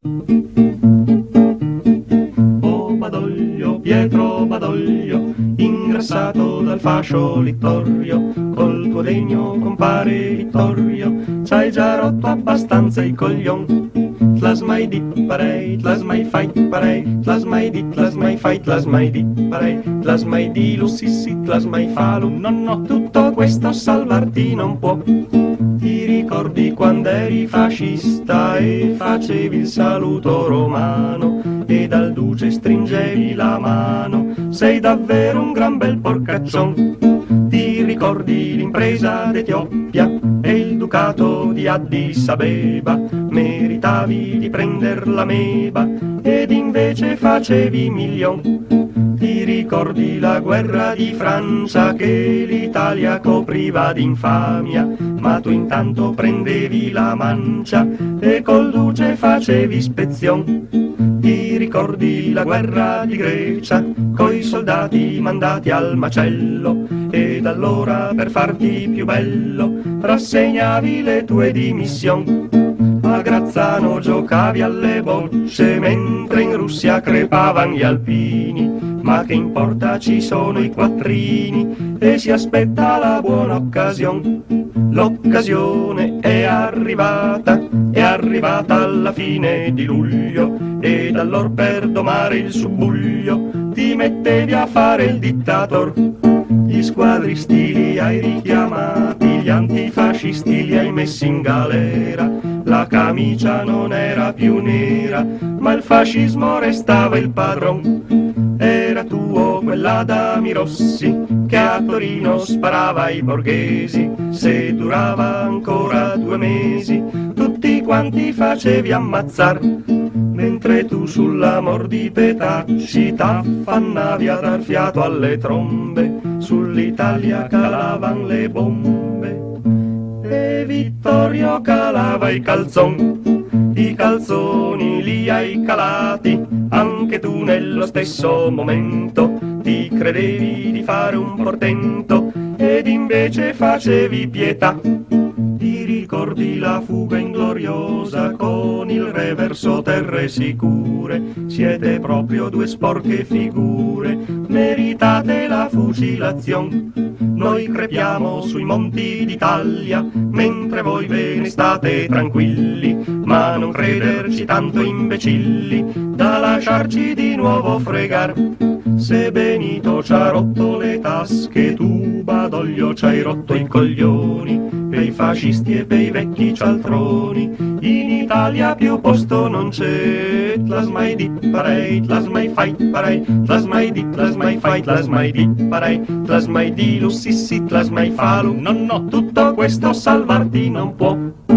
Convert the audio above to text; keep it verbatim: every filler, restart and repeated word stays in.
Oh Badoglio, Pietro Badoglio, ingrassato dal fascio Littorio, col tuo degno compare Vittorio, c'hai già rotto abbastanza i coglion. Tlas mai dit parei, tlas mai fai parei, tlas mai dit, tlas mai fai, tlas mai dit parei, tlas mai di lu sì sì, tlas mai fa lu no no, tutto questo salvarti non può. Ti ricordi quando eri fascista e facevi il saluto romano e dal duce stringevi la mano, sei davvero un gran bel porcaccion. Ti ricordi l'impresa d'Etiopia e il ducato di Addis Abeba, meritavi di prender la meba ed invece facevi milion. Ti ricordi la guerra di Francia che l'Italia copriva d'infamia, ma tu intanto prendevi la mancia e col duce facevi spezion. Ti ricordi la guerra di Grecia coi soldati mandati al macello ed allora per farti più bello rassegnavi le tue dimissioni. A Grazzano giocavi alle bocce mentre in Russia crepavan gli alpini, ma che importa, ci sono i quattrini e si aspetta la buona occasione. L'occasione è arrivata, è arrivata alla fine di luglio ed allora per domare il subbuglio ti mettevi a fare il dittator. Gli squadristi li hai richiamati, gli antifascisti li hai messi in galera, la camicia non era più nera, ma il fascismo restava il padron. Era tuo quell'Adami Rossi che a Torino sparava ai borghesi, se durava ancora due mesi tutti quanti facevi ammazzar, mentre tu sull'amor di Petacci t'affannavi a dar fiato alle trombe, sull'Italia calavan le bombe e Vittorio calava i calzon. I calzoni li hai calati anche tu nello stesso momento, ti credevi di fare un portento ed invece facevi pietà. Ti ricordi la fuga ingloriosa con il reverso terre sicure, siete proprio due sporche figure, meritate la fucilazione. Noi crepiamo sui monti d'Italia mentre voi ve ne state tranquilli, ma non crederci tanto imbecilli da lasciarci di nuovo fregar. Se Benito c'ha rotto le tasche, tu Badoglio c'hai rotto i coglioni, pei fascisti e pei vecchi cialtroni in Italia più posto non c'è. Tlas mai dit parei, tlas mai fai parei, tlas mai dit, tlas mai fai, tlas mai dit parei, tlas mai di lu sì sì, tlas mai fa lu no no, tutto questo salvarti non può.